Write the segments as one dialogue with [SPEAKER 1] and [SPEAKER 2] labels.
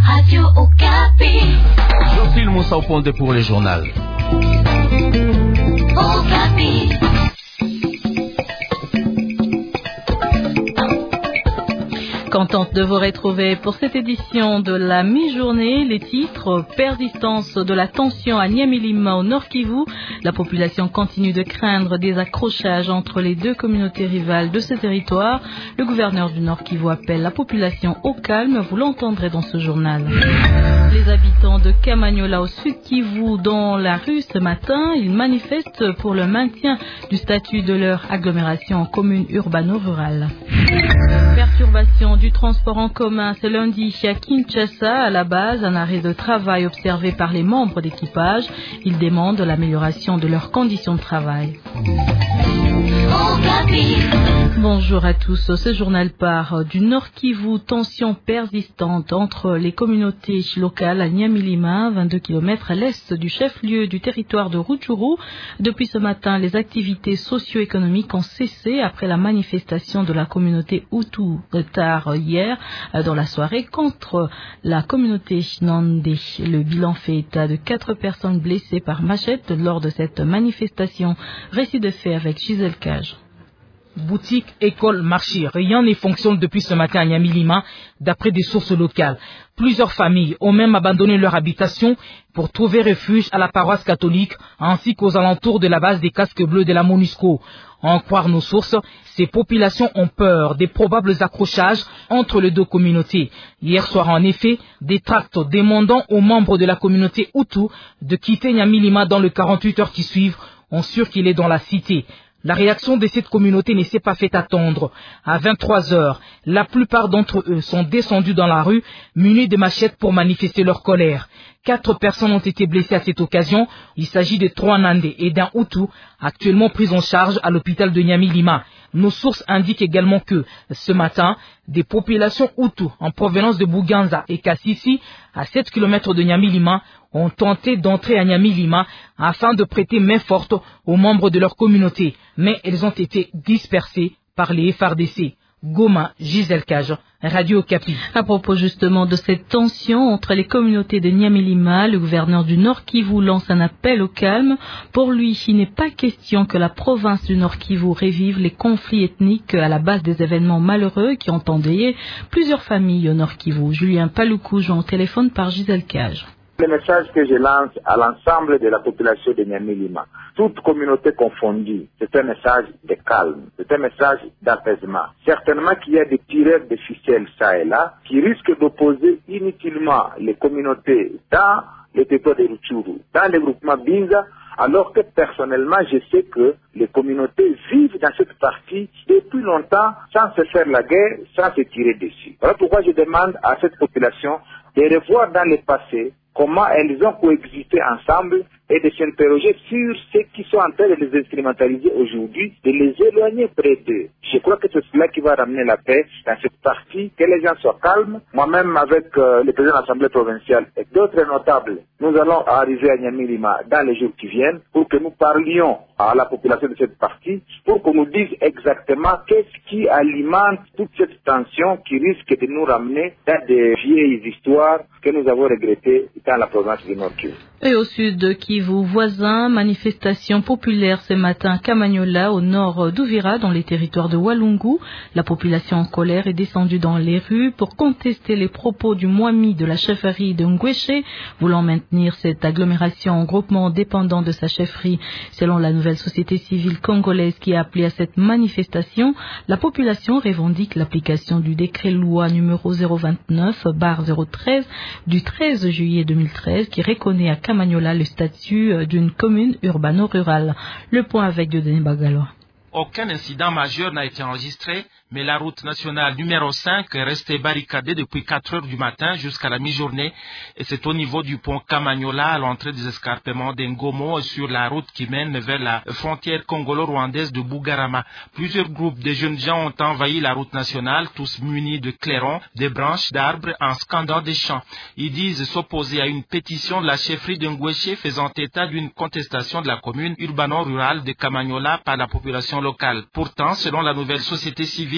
[SPEAKER 1] Radio Okapi.
[SPEAKER 2] Jean-Phil Moussa au Pondé pour les journaux.
[SPEAKER 1] Okapi.
[SPEAKER 3] Contente de vous retrouver pour cette édition de la mi-journée. Les titres: persistance de la tension à Niamey-Lima au Nord Kivu. La population continue de craindre des accrochages entre les deux communautés rivales de ce territoire. Le gouverneur du Nord Kivu appelle la population au calme. Vous l'entendrez dans ce journal. Les habitants de Kamanyola au Sud Kivu dans la rue ce matin, ils manifestent pour le maintien du statut de leur agglomération en commune urbano-rurale. Perturbation du transport en commun ce lundi à Kinshasa. À la base, un arrêt de travail observé par les membres d'équipage. Ils demandent l'amélioration de leurs conditions de travail. Bonjour à tous. Ce journal part du Nord Kivu. Tension persistante entre les communautés locales à Niamey-Lima, 22 km à l'est du chef-lieu du territoire de Rutshuru. Depuis ce matin, les activités socio-économiques ont cessé après la manifestation de la communauté Hutu tard hier dans la soirée contre la communauté Nandé. Le bilan fait état de 4 personnes blessées par machette lors de cette manifestation. Récit de fait avec Gisèle Cage.
[SPEAKER 4] Boutiques, écoles, marchés, rien ne fonctionne depuis ce matin à Niamey-Lima, d'après des sources locales. Plusieurs familles ont même abandonné leur habitation pour trouver refuge à la paroisse catholique ainsi qu'aux alentours de la base des casques bleus de la MONUSCO. En croire nos sources, ces populations ont peur des probables accrochages entre les deux communautés. Hier soir, en effet, des tracts demandant aux membres de la communauté Hutu de quitter Niamey-Lima dans les 48 heures qui suivent ont circulé dans la cité. La réaction de cette communauté ne s'est pas fait attendre. À 23 heures, la plupart d'entre eux sont descendus dans la rue, munis de machettes pour manifester leur colère. 4 personnes ont été blessées à cette occasion. Il s'agit de 3 Nandés et d'un Hutu, actuellement pris en charge à l'hôpital de Niamey-Lima. Nos sources indiquent également que, ce matin, des populations Hutu en provenance de Bouganza et Kassisi, à 7 km de Niamey-Lima, ont tenté d'entrer à Niamey-Lima afin de prêter main forte aux membres de leur communauté. Mais elles ont été dispersées par les FARDC. Goma, Gisèle Cage, Radio Okapi.
[SPEAKER 3] À propos justement de cette tension entre les communautés de Niamey-Lima, le gouverneur du Nord Kivu lance un appel au calme. Pour lui, il n'est pas question que la province du Nord Kivu revive les conflits ethniques à la base des événements malheureux qui ont endeuillé plusieurs familles au Nord Kivu. Julien Paloukou joint au téléphone par Gisèle Cage.
[SPEAKER 5] Le message que je lance à l'ensemble de la population de Niamey-Lima, toute communauté confondue, c'est un message de calme, c'est un message d'apaisement. Certainement qu'il y a des tireurs de ficelles ça et là qui risquent d'opposer inutilement les communautés dans le territoire de Rutshuru, dans le groupement Binza, alors que personnellement je sais que les communautés vivent dans cette partie depuis longtemps sans se faire la guerre, sans se tirer dessus. Voilà pourquoi je demande à cette population de revoir dans le passé comment elles ont coexisté ensemble et de s'interroger sur ceux qui sont en train de les instrumentaliser aujourd'hui, de les éloigner près d'eux. Je crois que c'est cela qui va ramener la paix dans cette partie, que les gens soient calmes. Moi-même, avec le président de l'Assemblée provinciale et d'autres notables, nous allons arriver à Niamey-Lima dans les jours qui viennent pour que nous parlions à la population de cette partie, pour qu'on nous dise exactement qu'est-ce qui alimente toute cette tension qui risque de nous ramener dans des vieilles histoires que nous avons regrettées dans la province du Nord Kivu.
[SPEAKER 3] Et au sud de Kivu, voisin, manifestation populaire ce matin à Kamanyola, au nord d'Uvira, dans les territoires de Walungu. La population en colère est descendue dans les rues pour contester les propos du Mwami de la chefferie de Ngweshe, voulant maintenir cette agglomération en groupement dépendant de sa chefferie. Selon la nouvelle société civile congolaise qui a appelé à cette manifestation, la population revendique l'application du décret loi numéro 029/013 du 13 juillet 2013 qui reconnaît à Kamanyola le statut d'une commune urbano-rurale. Le point avec Dieudonné Bagalois.
[SPEAKER 6] Aucun incident majeur n'a été enregistré, mais la route nationale numéro 5 est restée barricadée depuis 4 heures du matin jusqu'à la mi-journée, et c'est au niveau du pont Kamanyola, à l'entrée des escarpements d'Engomo, sur la route qui mène vers la frontière congolo-rwandaise de Bugarama. Plusieurs groupes de jeunes gens ont envahi la route nationale, tous munis de clairons, de branches d'arbres, en scandant des chants. Ils disent s'opposer à une pétition de la chefferie de Ngweshe faisant état d'une contestation de la commune urbano-rurale de Kamanyola par la population locale. Pourtant, selon la nouvelle société civile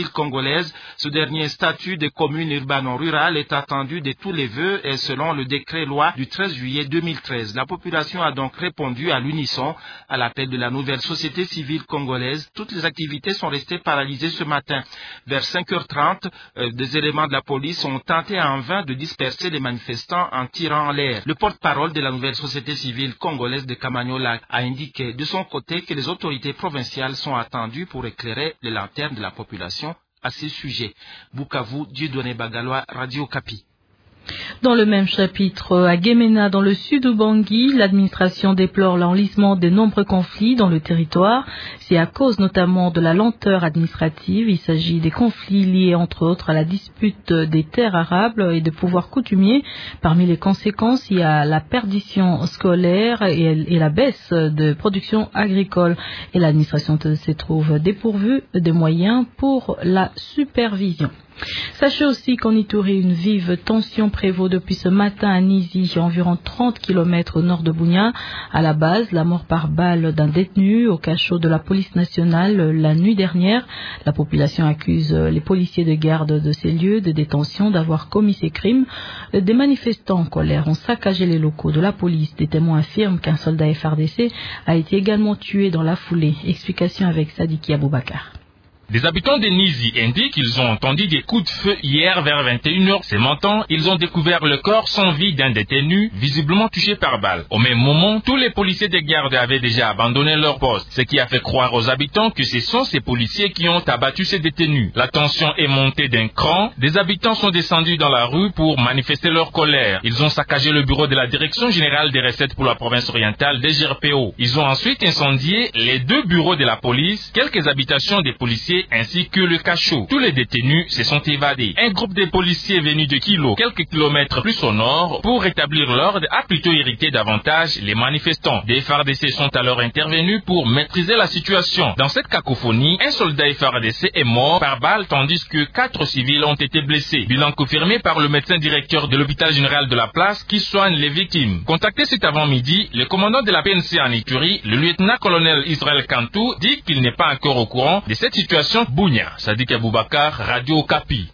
[SPEAKER 6] civile congolaise. Ce dernier statut des communes urbano-rurales est attendu de tous les vœux et selon le décret-loi du 13 juillet 2013. La population a donc répondu à l'unisson à l'appel de la nouvelle société civile congolaise. Toutes les activités sont restées paralysées ce matin. Vers 5h30, des éléments de la police ont tenté en vain de disperser les manifestants en tirant en l'air. Le porte-parole de la nouvelle société civile congolaise de Kamanyola a indiqué de son côté que les autorités provinciales sont attendues pour éclairer les lanternes de la population à ce sujet. Bukavu, Dieudonné Bagalois, Radio Kapi.
[SPEAKER 3] Dans le même chapitre, à Guémena, dans le sud Ubangui, l'administration déplore l'enlisement de nombreux conflits dans le territoire. C'est à cause notamment de la lenteur administrative. Il s'agit des conflits liés entre autres à la dispute des terres arables et de pouvoirs coutumiers. Parmi les conséquences, il y a la perdition scolaire et la baisse de production agricole. Et l'administration se trouve dépourvue de moyens pour la supervision. Sachez aussi qu'en Ituri, une vive tension prévaut depuis ce matin à Nizi, environ 30 km au nord de Bunia. À la base, la mort par balle d'un détenu au cachot de la police nationale la nuit dernière. La population accuse les policiers de garde de ces lieux de détention d'avoir commis ces crimes. Des manifestants en colère ont saccagé les locaux de la police. Des témoins affirment qu'un soldat FARDC a été également tué dans la foulée. Explication avec Sadiki Aboubakar.
[SPEAKER 7] Des habitants de Nizi indiquent qu'ils ont entendu des coups de feu hier vers 21h. Ce matin, ils ont découvert le corps sans vie d'un détenu, visiblement touché par balle. Au même moment, tous les policiers de garde avaient déjà abandonné leur poste, ce qui a fait croire aux habitants que ce sont ces policiers qui ont abattu ces détenus. La tension est montée d'un cran. Des habitants sont descendus dans la rue pour manifester leur colère. Ils ont saccagé le bureau de la Direction générale des recettes pour la province orientale des GRPO. Ils ont ensuite incendié les 2 bureaux de la police, quelques habitations des policiers ainsi que le cachot. Tous les détenus se sont évadés. Un groupe de policiers venus de Kilo, quelques kilomètres plus au nord, pour rétablir l'ordre, a plutôt irrité davantage les manifestants. Des FARDC sont alors intervenus pour maîtriser la situation. Dans cette cacophonie, un soldat FARDC est mort par balle tandis que 4 civils ont été blessés. Bilan confirmé par le médecin directeur de l'hôpital général de la place qui soigne les victimes. Contacté cet avant-midi, le commandant de la PNC en Ituri, le lieutenant-colonel Israël Kantou, dit qu'il n'est pas encore au courant de cette situation. Bounia, Sadik Aboubakar, Radio Kapi.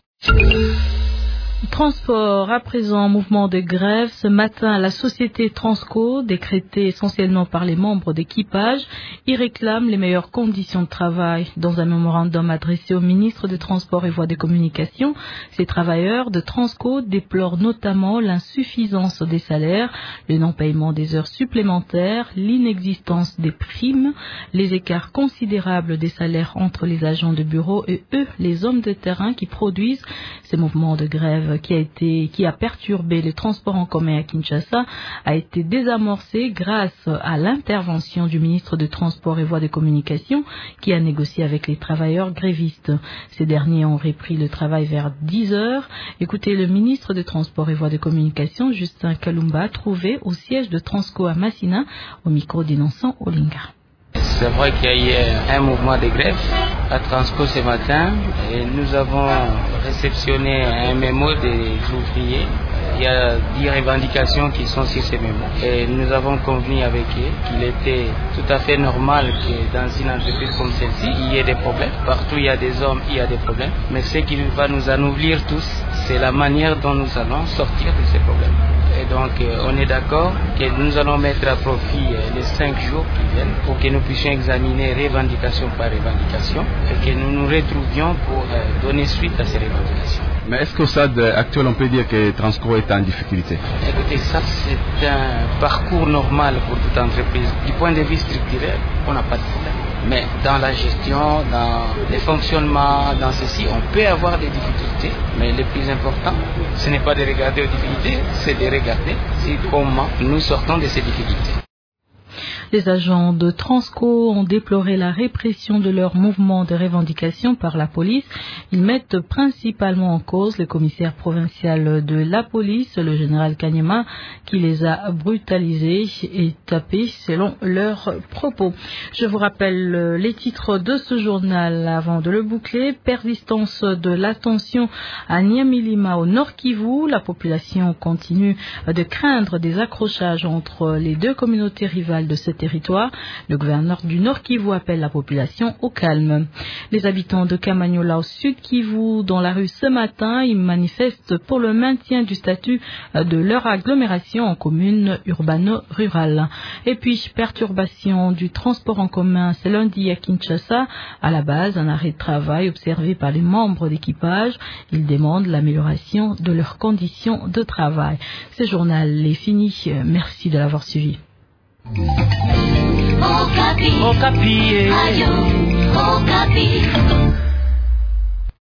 [SPEAKER 3] Transport, à présent en mouvement de grève. Ce matin, la société Transco, décrétée essentiellement par les membres d'équipage, y réclame les meilleures conditions de travail. Dans un mémorandum adressé au ministre des Transports et Voies de Communication, ces travailleurs de Transco déplorent notamment l'insuffisance des salaires, le non-paiement des heures supplémentaires, l'inexistence des primes, les écarts considérables des salaires entre les agents de bureau et eux, les hommes de terrain qui produisent ces mouvements de grève qui a perturbé les transports en commun à Kinshasa a été désamorcé grâce à l'intervention du ministre des Transports et Voies de Communication qui a négocié avec les travailleurs grévistes. Ces derniers ont repris le travail vers 10h. Écoutez le ministre des Transports et Voies de Communication, Justin Kalumba, trouvé au siège de Transco à Massina, au micro d'Innocent Olinga.
[SPEAKER 8] C'est vrai qu'il y a eu un mouvement de grève à Transco ce matin et nous avons réceptionné un mémo des ouvriers. Il y a 10 revendications qui sont sur ces mémos. Et nous avons convenu avec eux qu'il était tout à fait normal que dans une entreprise comme celle-ci, il y ait des problèmes. Partout il y a des hommes, il y a des problèmes. Mais ce qui va nous anoblir tous, c'est la manière dont nous allons sortir de ces problèmes. Et donc on est d'accord que nous allons mettre à profit les 5 jours qui viennent pour que nous puissions examiner revendication par revendication et que nous nous retrouvions pour donner suite à ces revendications.
[SPEAKER 9] Mais est-ce qu'au stade actuel on peut dire que Transco est en difficulté?
[SPEAKER 8] Écoutez, ça c'est un parcours normal pour toute entreprise. Du point de vue structurel, on n'a pas de problème. Mais dans la gestion, dans les fonctionnements, dans ceci, on peut avoir des difficultés. Mais le plus important, ce n'est pas de regarder aux difficultés, c'est de regarder comment nous sortons de ces difficultés.
[SPEAKER 3] Les agents de Transco ont déploré la répression de leur mouvement de revendication par la police. Ils mettent principalement en cause le commissaire provincial de la police, le général Kanyama, qui les a brutalisés et tapés selon leurs propos. Je vous rappelle les titres de ce journal avant de le boucler. Persistance de la tension à Nyamilima au Nord Kivu. La population continue de craindre des accrochages entre les deux communautés rivales de ce territoire. Le gouverneur du Nord Kivu appelle la population au calme. Les habitants de Kamanyola au Sud Kivu, dans la rue ce matin, ils manifestent pour le maintien du statut de leur agglomération en commune urbano-rurale. Et puis, perturbation du transport en commun, c'est lundi à Kinshasa. À la base, un arrêt de travail observé par les membres d'équipage. Ils demandent l'amélioration de leurs conditions de travail. Ce journal est fini. Merci de l'avoir suivi.
[SPEAKER 1] Okapi. Okapi.